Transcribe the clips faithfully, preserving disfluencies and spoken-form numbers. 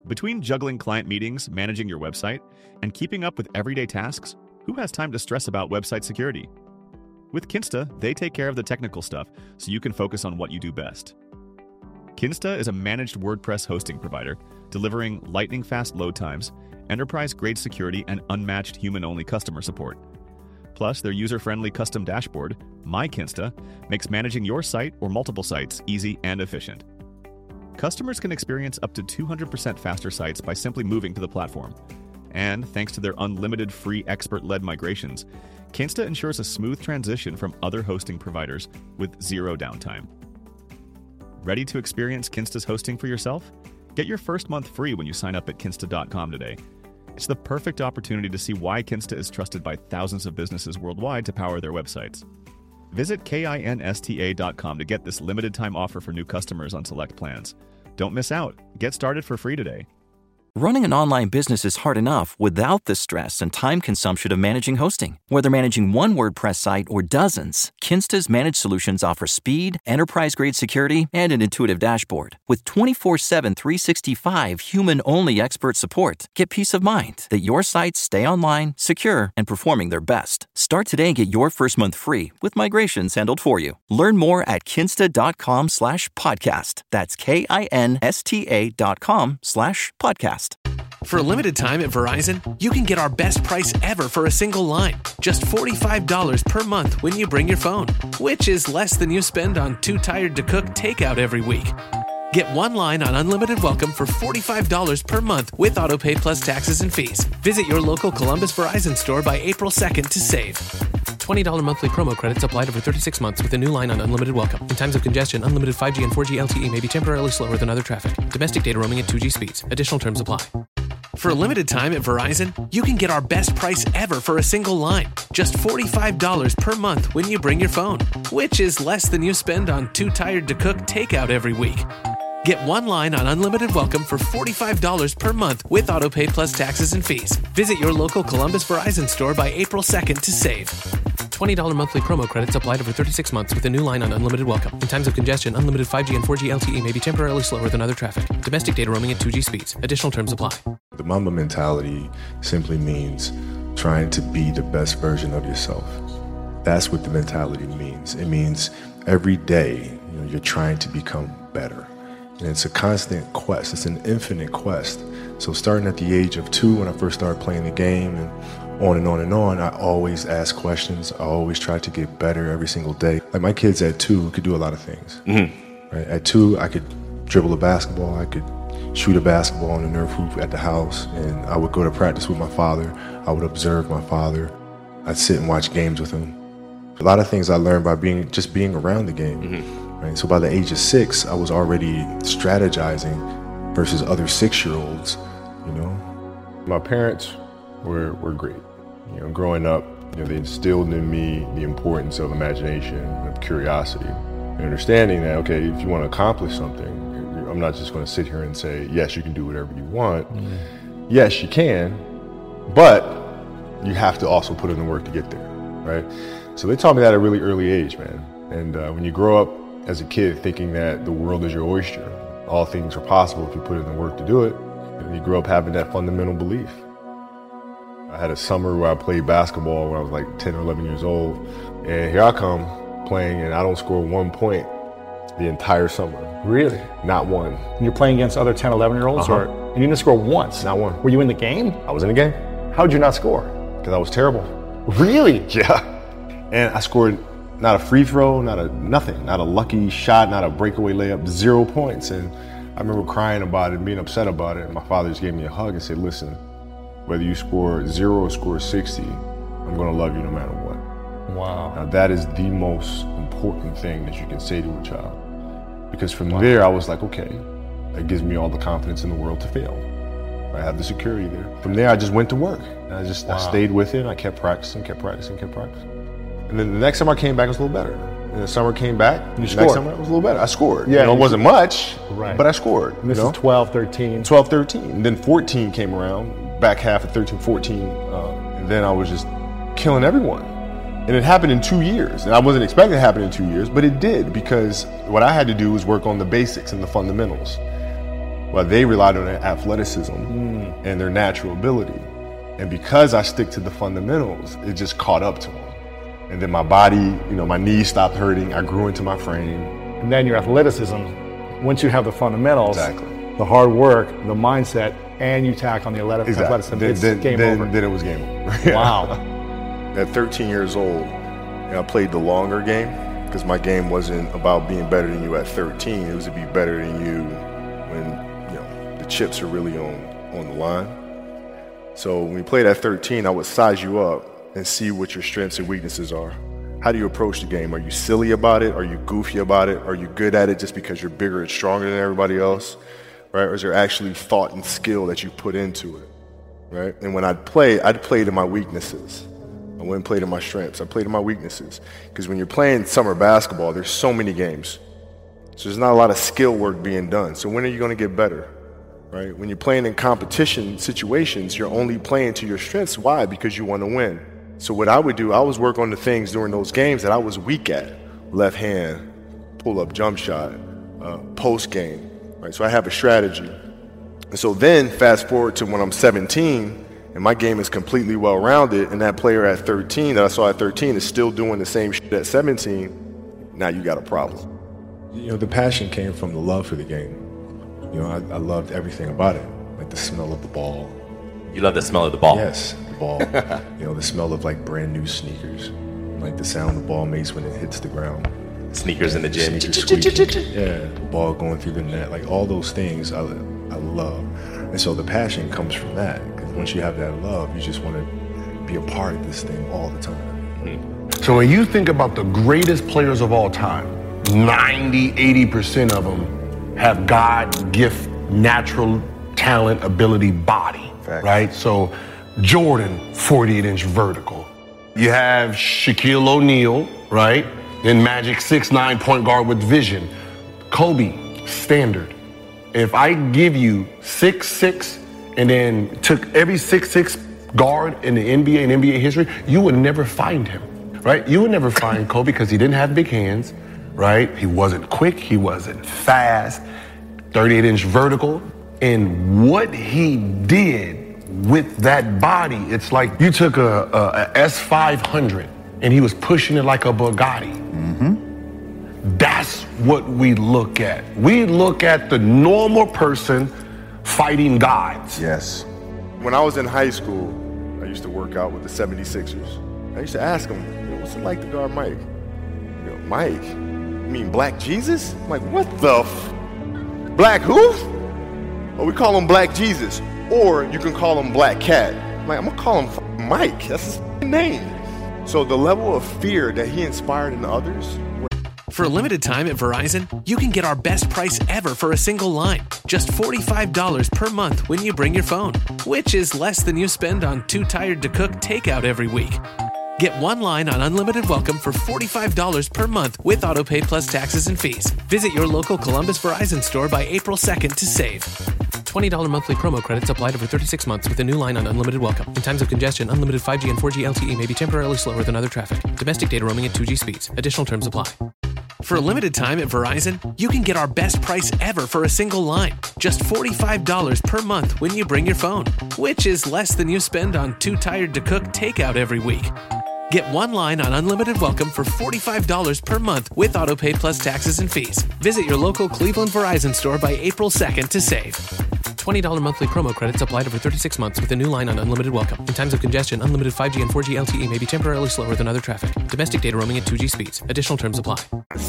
Between juggling client meetings, managing your website, and keeping up with everyday tasks, who has time to stress about website security? With Kinsta, they take care of the technical stuff so you can focus on what you do best. Kinsta is a managed WordPress hosting provider, delivering lightning-fast load times, enterprise-grade security, and unmatched human-only customer support. Plus, their user-friendly custom dashboard, MyKinsta, makes managing your site or multiple sites easy and efficient. Customers can experience up to two hundred percent faster sites by simply moving to the platform. And thanks to their unlimited free expert-led migrations, Kinsta ensures a smooth transition from other hosting providers with zero downtime. Ready to experience Kinsta's hosting for yourself? Get your first month free when you sign up at kinsta dot com today. It's the perfect opportunity to see why Kinsta is trusted by thousands of businesses worldwide to power their websites. Visit kinsta dot com to get this limited time offer for new customers on select plans. Don't miss out. Get started for free today. Running an online business is hard enough without the stress and time consumption of managing hosting. Whether managing one WordPress site or dozens, Kinsta's managed solutions offer speed, enterprise-grade security, and an intuitive dashboard. With twenty-four seven, three sixty-five human-only expert support, get peace of mind that your sites stay online, secure, and performing their best. Start today and get your first month free with migrations handled for you. Learn more at kinsta dot com slash podcast. That's K-I-N-S-T-A dot com slash podcast. For a limited time at Verizon, you can get our best price ever for a single line. Just forty-five dollars per month when you bring your phone, which is less than you spend on Too Tired to Cook takeout every week. Get one line on Unlimited Welcome for forty-five dollars per month with AutoPay plus taxes and fees. Visit your local Columbus Verizon store by April second to save. twenty dollars monthly promo credits applied over thirty-six months with a new line on Unlimited Welcome. In times of congestion, unlimited five G and four G L T E may be temporarily slower than other traffic. Domestic data roaming at two G speeds. Additional terms apply. For a limited time at Verizon, you can get our best price ever for a single line. Just forty-five dollars per month when you bring your phone, which is less than you spend on Too Tired to Cook takeout every week. Get one line on Unlimited Welcome for forty-five dollars per month with AutoPay plus taxes and fees. Visit your local Columbus Verizon store by April second to save. twenty dollars monthly promo credits applied over thirty-six months with a new line on Unlimited Welcome. In times of congestion, unlimited five G and four G L T E may be temporarily slower than other traffic. Domestic data roaming at two G speeds. Additional terms apply. The Mamba mentality simply means trying to be the best version of yourself. That's what the mentality means. It means every day, you know, you're trying to become better. And it's a constant quest. It's an infinite quest. So starting at the age of two, when I first started playing the game, and on and on and on, I always ask questions. I always try to get better every single day. Like my kids at two could do a lot of things. Mm-hmm. Right? At two, I could dribble a basketball. I could shoot a basketball on the Nerf hoop at the house. And I would go to practice with my father. I would observe my father. I'd sit and watch games with him. A lot of things I learned by being just being around the game. Mm-hmm. Right? So by the age of six, I was already strategizing versus other six-year-olds, you know. My parents were, were great. You know, growing up, you know, they instilled in me the importance of imagination, of curiosity, and understanding that, okay, if you want to accomplish something, I'm not just going to sit here and say, yes, you can do whatever you want. Mm-hmm. Yes, you can, but you have to also put in the work to get there, right? So they taught me that at a really early age, man. And uh, when you grow up as a kid thinking that the world is your oyster, all things are possible if you put in the work to do it, and you grow up having that fundamental belief. I had a summer where I played basketball when I was like ten or eleven years old, and here I come playing and I don't score one point the entire summer. Really? Not one. And you're playing against other ten, eleven year olds, uh-huh. or and you didn't score once? Not one. Were you in the game? I was in the game. How'd you not score? Because I was terrible. Really? Yeah. And I scored not a free throw, not a nothing, not a lucky shot, not a breakaway layup, zero points. And I remember crying about it and being upset about it. And my father just gave me a hug and said, listen, whether you score zero or score sixty, I'm going to love you no matter what. Wow. Now that is the most important thing that you can say to a child. Because from wow. there, I was like, okay, that gives me all the confidence in the world to fail. I have the security there. From there, I just went to work. And I just wow. I stayed with it. I kept practicing, kept practicing, kept practicing. And then the next summer I came back, it was a little better. And the summer came back, you the scored. Next summer it was a little better. I scored. Yeah, you know, it wasn't much, right. but I scored. And this you know? is twelve, thirteen. twelve, thirteen. And then fourteen came around, back half of thirteen, fourteen. Uh, and then I was just killing everyone. And it happened in two years. And I wasn't expecting it to happen in two years, but it did, because what I had to do was work on the basics and the fundamentals. Well, they relied on their athleticism mm. and their natural ability. And because I stick to the fundamentals, it just caught up to them. And then my body, you know, my knees stopped hurting. I grew into my frame. And then your athleticism, once you have the fundamentals, exactly. the hard work, the mindset, and you tack on the athleticism, exactly. then, it's then, game then, over. Then it was game over. Wow. At thirteen years old, you know, I played the longer game because my game wasn't about being better than you at thirteen. It was to be better than you when, you know, the chips are really on, on the line. So when we played at thirteen, I would size you up and see what your strengths and weaknesses are. How do you approach the game? Are you silly about it? Are you goofy about it? Are you good at it just because you're bigger and stronger than everybody else? Right? Or is there actually thought and skill that you put into it? Right? And when I'd play, I'd play to my weaknesses. I wouldn't play to my strengths. I played to my weaknesses. Because when you're playing summer basketball, there's so many games. So there's not a lot of skill work being done. So when are you going to get better? Right? When you're playing in competition situations, you're only playing to your strengths. Why? Because you want to win. So what I would do, I was work on the things during those games that I was weak at. Left hand, pull up jump shot, uh, post game. Right? So I have a strategy. And so then fast forward to when I'm seventeen and my game is completely well-rounded, and that player at thirteen that I saw at thirteen is still doing the same shit at seventeen, now you got a problem. You know, the passion came from the love for the game. You know, I, I loved everything about it, like the smell of the ball. You love the smell of the ball? Yes, the ball. You know, the smell of like brand new sneakers, like the sound the ball makes when it hits the ground. Sneakers in the gym. Sneakers squeaking. Yeah, the ball going through the net, like all those things I, I love. And so the passion comes from that. Because once you have that love, you just want to be a part of this thing all the time. Mm. So when you think about the greatest players of all time, ninety, eighty percent of them have God gift, natural talent, ability, body, Fact. right? So Jordan, forty-eight inch vertical. You have Shaquille O'Neal, right? Then Magic, six nine point guard with vision. Kobe, standard. If I give you six six and then took every six six guard in the N B A and N B A history, you would never find him, right? You would never find Kobe because he didn't have big hands, right? He wasn't quick, he wasn't fast, thirty-eight inch vertical. And what he did with that body, it's like you took a, a, a S five hundred and he was pushing it like a Bugatti. Mm-hmm. That's what we look at. We look at the normal person fighting gods. Yes. When I was in high school, I used to work out with the seventy-sixers. I used to ask them, what's it like to guard Mike? You go, Mike? You mean Black Jesus? I'm like, what the f? Black who? Well, we call him Black Jesus. Or you can call him Black Cat. I'm like, I'm gonna call him f- Mike. That's his f- name. So the level of fear that he inspired in others. For a limited time at Verizon, you can get our best price ever for a single line. Just forty-five dollars per month when you bring your phone, which is less than you spend on Too Tired to Cook takeout every week. Get one line on Unlimited Welcome for forty-five dollars per month with AutoPay plus taxes and fees. Visit your local Columbus Verizon store by April second to save. twenty dollars monthly promo credits applied over thirty-six months with a new line on Unlimited Welcome. In times of congestion, unlimited five G and four G L T E may be temporarily slower than other traffic. Domestic data roaming at two G speeds. Additional terms apply. For a limited time at Verizon, you can get our best price ever for a single line. Just forty-five dollars per month when you bring your phone, which is less than you spend on Too Tired to Cook takeout every week. Get one line on Unlimited Welcome for forty-five dollars per month with AutoPay plus taxes and fees. Visit your local Cleveland Verizon store by April second to save. twenty dollars monthly promo credits applied over thirty-six months with a new line on Unlimited Welcome. In times of congestion, unlimited five G and four G L T E may be temporarily slower than other traffic. Domestic data roaming at two G speeds. Additional terms apply.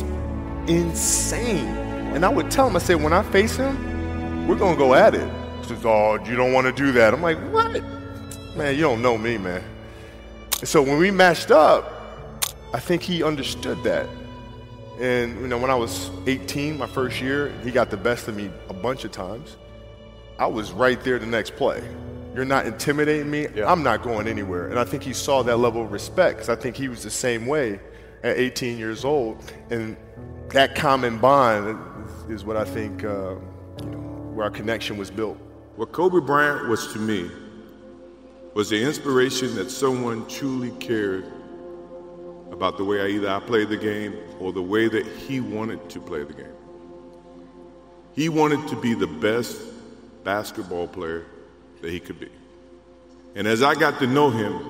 Insane. And I would tell him, I said, when I face him, we're going to go at it. He says, oh, you don't want to do that. I'm like, what? Man, you don't know me, man. And so when we matched up, I think he understood that. And, you know, when I was eighteen, my first year, he got the best of me a bunch of times. I was right there the next play. You're not intimidating me. Yeah. I'm not going anywhere. And I think he saw that level of respect because I think he was the same way at eighteen years old. And that common bond is what I think, uh, you know, where our connection was built. What Kobe Bryant was to me was the inspiration that someone truly cared about the way I either I played the game or the way that he wanted to play the game. He wanted to be the best basketball player that he could be. And as I got to know him,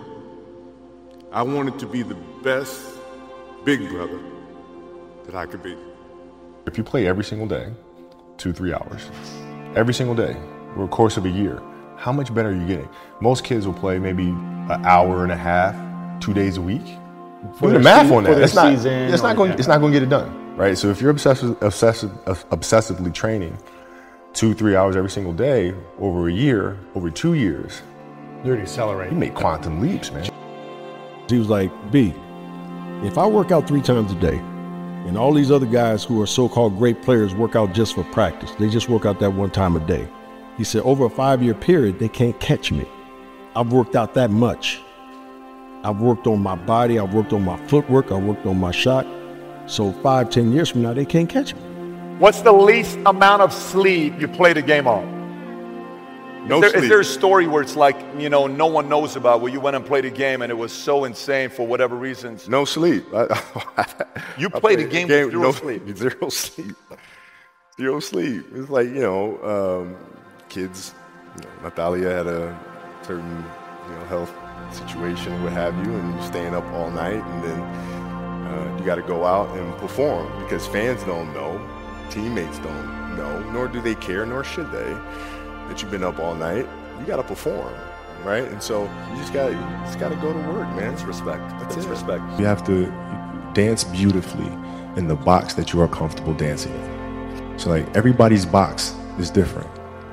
I wanted to be the best big brother that I could be. If you play every single day, two, three hours, every single day, over the course of a year, how much better are you getting? Most kids will play maybe an hour and a half, two days a week. Do the math season, on that. It's not, season it's, not or, going, yeah. it's not going to get it done, right? So if you're obsessive, obsessive, obsessively training two, three hours every single day over a year, over two years, You're accelerating. you make quantum leaps, man. He was like, B, if I work out three times a day, and all these other guys who are so-called great players work out just for practice, they just work out that one time a day. He said, over a five-year period, they can't catch me. I've worked out that much. I've worked on my body, I've worked on my footwork, I've worked on my shot. So five, ten years from now, they can't catch me. What's the least amount of sleep you played a game on? No is, there, sleep. is there a story where it's like, you know, no one knows about, where you went and played a game and it was so insane for whatever reasons? No sleep. You I played a game, game with zero no, sleep. Zero sleep. Zero sleep. It's like, you know, um, kids, you know, Natalia had a certain, you know, health situation or what have you, and you're staying up all night, and then uh, you got to go out and perform because fans don't know, teammates don't know, nor do they care, nor should they, that you've been up all night. You got to perform, right? And so you just got, you just got to go to work, man. It's respect. That's it's it. respect. You have to dance beautifully in the box that you are comfortable dancing in. So like everybody's box is different.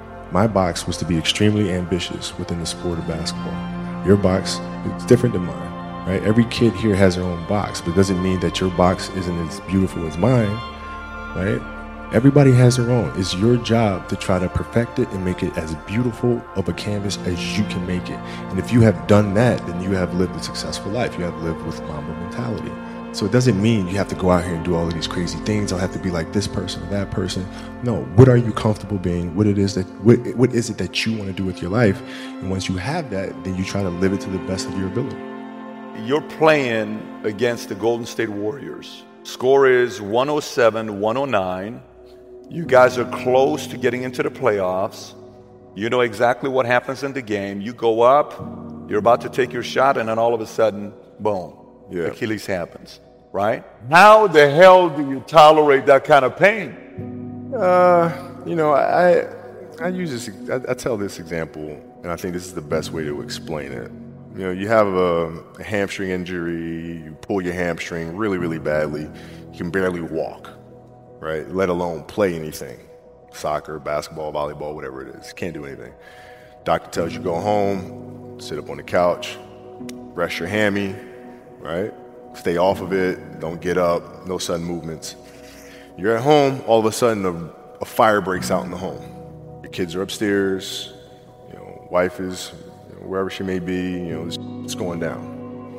My box was to be extremely ambitious within the sport of basketball. Your box is different than mine, right? Every kid here has their own box, but it doesn't mean that your box isn't as beautiful as mine, right? Everybody has their own. It's your job to try to perfect it and make it as beautiful of a canvas as you can make it. And if you have done that, then you have lived a successful life. You have lived with Mamba mentality. So it doesn't mean you have to go out here and do all of these crazy things. I'll have to be like this person or that person. No, what are you comfortable being? What it is that what, what is it that you want to do with your life? And once you have that, then you try to live it to the best of your ability. You're playing against the Golden State Warriors. Score is one oh seven, one oh nine. You guys are close to getting into the playoffs. You know exactly what happens in the game. You go up, you're about to take your shot, and then all of a sudden, boom, yeah. Achilles happens, right? How the hell do you tolerate that kind of pain? Uh, you know, I I use this. I, I tell this example, and I think this is the best way to explain it. You know, you have a, a hamstring injury, you pull your hamstring really, really badly, you can barely walk, right? Let alone play anything. Soccer, basketball, volleyball, whatever it is. Can't do anything. Doctor tells you go home, sit up on the couch, rest your hammy, right? Stay off of it, don't get up, no sudden movements. You're at home, all of a sudden a, a fire breaks out in the home. Your kids are upstairs, you know, wife is you know, wherever she may be, you know, it's, it's going down.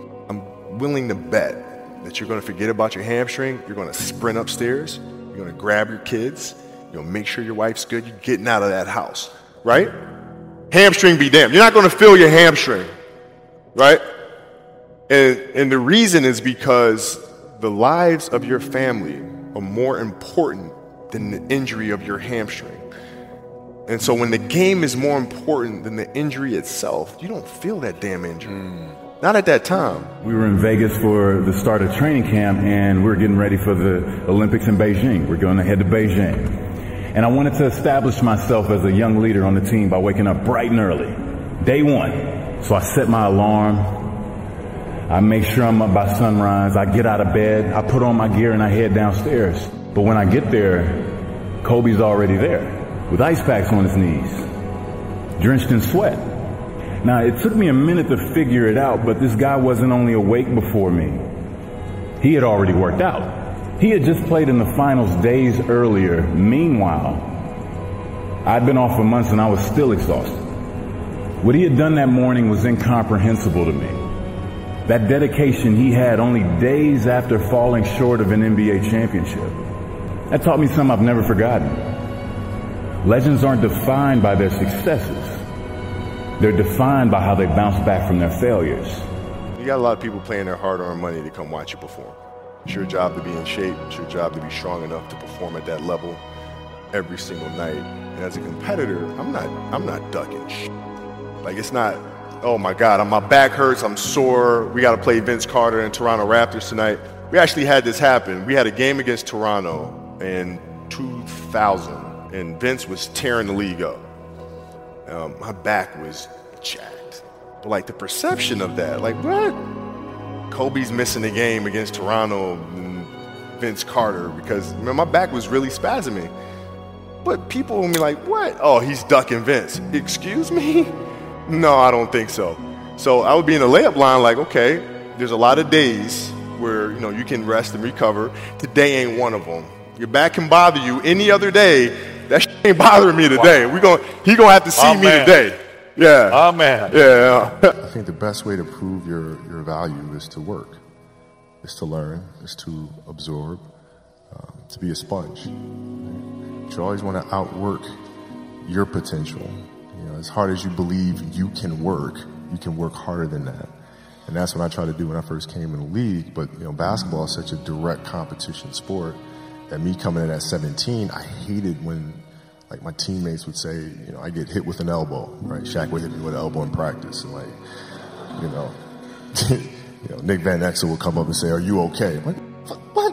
I'm willing to bet that you're gonna forget about your hamstring, you're gonna sprint upstairs, you're gonna grab your kids, you're gonna make sure your wife's good, you're getting out of that house, right? Hamstring be damned. You're not gonna feel your hamstring, right? And, and the reason is because the lives of your family are more important than the injury of your hamstring. And so when the game is more important than the injury itself, you don't feel that damn injury. Mm. Not at that time. We were in Vegas for the start of training camp, and we we're getting ready for the Olympics in Beijing. We're going to head to Beijing. And I wanted to establish myself as a young leader on the team by waking up bright and early. Day one. So I set my alarm. I make sure I'm up by sunrise. I get out of bed. I put on my gear and I head downstairs. But when I get there, Kobe's already there with ice packs on his knees, drenched in sweat. Now, it took me a minute to figure it out, but this guy wasn't only awake before me. He had already worked out. He had just played in the finals days earlier. Meanwhile, I'd been off for months and I was still exhausted. What he had done that morning was incomprehensible to me. That dedication he had only days after falling short of an N B A championship. That taught me something I've never forgotten. Legends aren't defined by their successes. They're defined by how they bounce back from their failures. You got a lot of people paying their hard-earned money to come watch you perform. It's your job to be in shape. It's your job to be strong enough to perform at that level every single night. And as a competitor, I'm not I'm not ducking shit. Like, it's not, oh my God, my back hurts, I'm sore, we got to play Vince Carter and Toronto Raptors tonight. We actually had this happen. We had a game against Toronto in two thousand, and Vince was tearing the league up. Um, my back was jacked. But, like, the perception of that, like, what? Kobe's missing the game against Toronto and Vince Carter because, man, my back was really spasming. But people will be like, what? Oh, he's ducking Vince. Excuse me? No, I don't think so. So I would be in the layup line like, okay, there's a lot of days where, you know, you can rest and recover. Today ain't one of them. Your back can bother you any other day. That shit ain't bothering me today. Wow. We gonna, he gonna have to see oh, me man. today. Yeah. Oh, man. Yeah. I think the best way to prove your, your value is to work, is to learn, is to absorb, um, to be a sponge. You always want to outwork your potential. You know, as hard as you believe you can work, you can work harder than that. And that's what I tried to do when I first came in the league. But, you know, basketball is such a direct competition sport that me coming in at seventeen, I hated when, like, my teammates would say, you know, I get hit with an elbow, right? Shaq would hit me with an elbow in practice. And, like, you know, you know, Nick Van Exel would come up and say, are you okay? I'm like, what?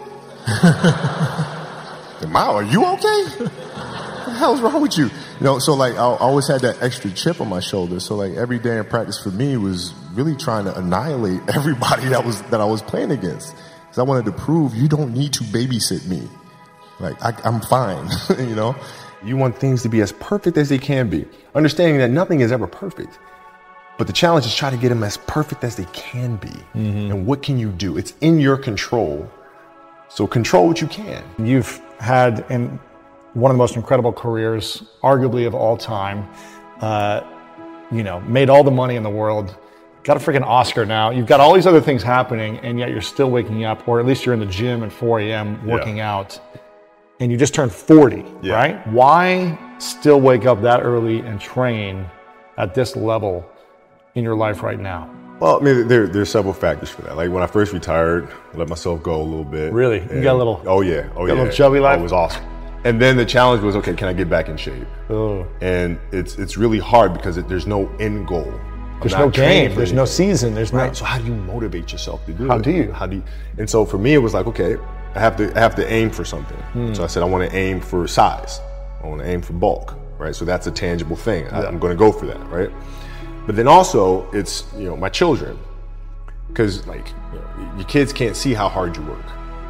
Am I, are you okay? What the hell's wrong with you? You know, so, like, I always had that extra chip on my shoulder. So, like, every day in practice for me was really trying to annihilate everybody that was that I was playing against. Because I wanted to prove you don't need to babysit me. Like, I, I'm fine, you know? You want things to be as perfect as they can be, understanding that nothing is ever perfect. But the challenge is try to get them as perfect as they can be. Mm-hmm. And what can you do? It's in your control. So control what you can. You've had in one of the most incredible careers, arguably of all time, uh, you know, made all the money in the world, got a freaking Oscar now. You've got all these other things happening, and yet you're still waking up, or at least you're in the gym at four a.m. working yeah. out, and you just turned forty, yeah. right? Why still wake up that early and train at this level in your life right now? Well, I mean, there, there's several factors for that. Like, when I first retired, I let myself go a little bit. Really? You got a little... Oh, yeah. Oh, got yeah. a little chubby life? Oh, it was awesome. And then the challenge was, okay, can I get back in shape? Oh. And it's it's really hard because it, there's no end goal. I'm there's no game. There's no season. There's right. no... So how do you motivate yourself to do how it? How do you? How do you? And so for me, it was like, okay, I have to I have to aim for something. Hmm. So I said, I want to aim for size. I want to aim for bulk, right? So that's a tangible thing. Yeah. I, I'm going to go for that, right? But then also, it's, you know, my children. Because, like, you know, your kids can't see how hard you work.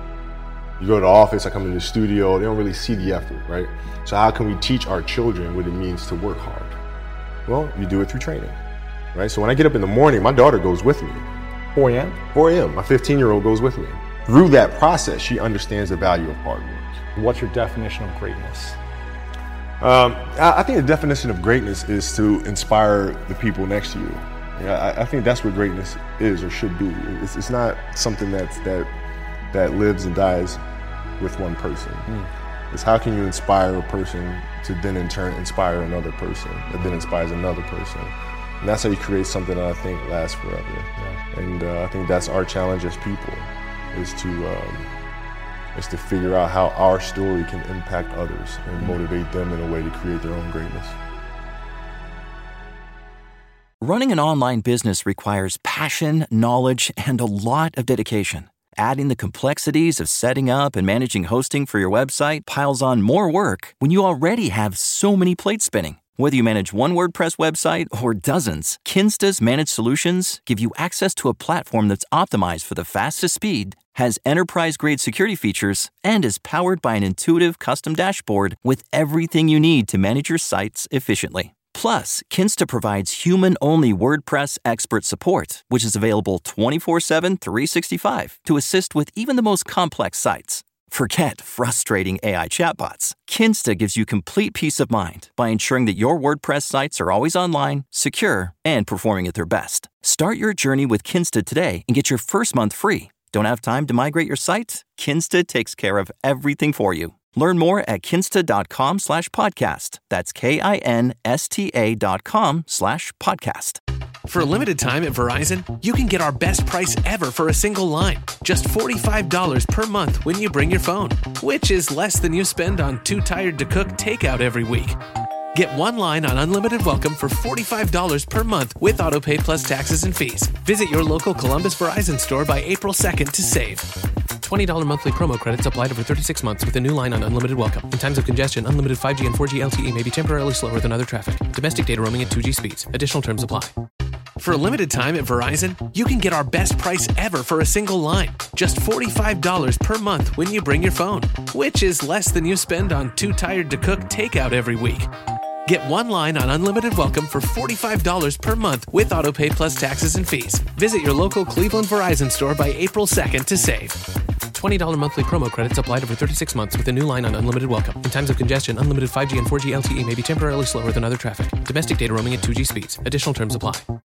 You go to the office, I come into the studio, they don't really see the effort, right? So how can we teach our children what it means to work hard? Well, you do it through training, right? So when I get up in the morning, my daughter goes with me. four a.m.? four a.m. My fifteen-year-old goes with me. Through that process, she understands the value of hard work. What's your definition of greatness? Um, I, I think the definition of greatness is to inspire the people next to you. Yeah, I, I think that's what greatness is or should be. It's, it's not something that's, that that lives and dies with one person. Mm. It's how can you inspire a person to then in turn inspire another person that then inspires another person. And that's how you create something that I think lasts forever. Yeah. And uh, I think that's our challenge as people, is to um, is to figure out how our story can impact others and motivate them in a way to create their own greatness. Running an online business requires passion, knowledge, and a lot of dedication. Adding the complexities of setting up and managing hosting for your website piles on more work when you already have so many plates spinning. Whether you manage one WordPress website or dozens, Kinsta's managed solutions give you access to a platform that's optimized for the fastest speed, has enterprise-grade security features, and is powered by an intuitive custom dashboard with everything you need to manage your sites efficiently. Plus, Kinsta provides human-only WordPress expert support, which is available twenty-four seven, three sixty-five to assist with even the most complex sites. Forget frustrating A I chatbots. Kinsta gives you complete peace of mind by ensuring that your WordPress sites are always online, secure, and performing at their best. Start your journey with Kinsta today and get your first month free. Don't have time to migrate your site? Kinsta takes care of everything for you. Learn more at kinsta.com slash podcast. That's K-I-N-S-T-A dot com slash podcast. For a limited time at Verizon, you can get our best price ever for a single line. Just forty-five dollars per month when you bring your phone, which is less than you spend on Too Tired to Cook takeout every week. Get one line on unlimited welcome for forty-five dollars per month with AutoPay plus taxes and fees. Visit your local Columbus Verizon store by April second to save. twenty dollars monthly promo credits applied over thirty-six months with a new line on unlimited welcome. In times of congestion, unlimited five G and four G L T E may be temporarily slower than other traffic. Domestic data roaming at two G speeds. Additional terms apply. For a limited time at Verizon, you can get our best price ever for a single line. Just forty-five dollars per month when you bring your phone, which is less than you spend on Too Tired to Cook takeout every week. Get one line on unlimited welcome for forty-five dollars per month with AutoPay plus taxes and fees. Visit your local Cleveland Verizon store by April second to save. twenty dollars monthly promo credits applied over thirty-six months with a new line on unlimited welcome. In times of congestion, unlimited five G and four G L T E may be temporarily slower than other traffic. Domestic data roaming at two G speeds. Additional terms apply.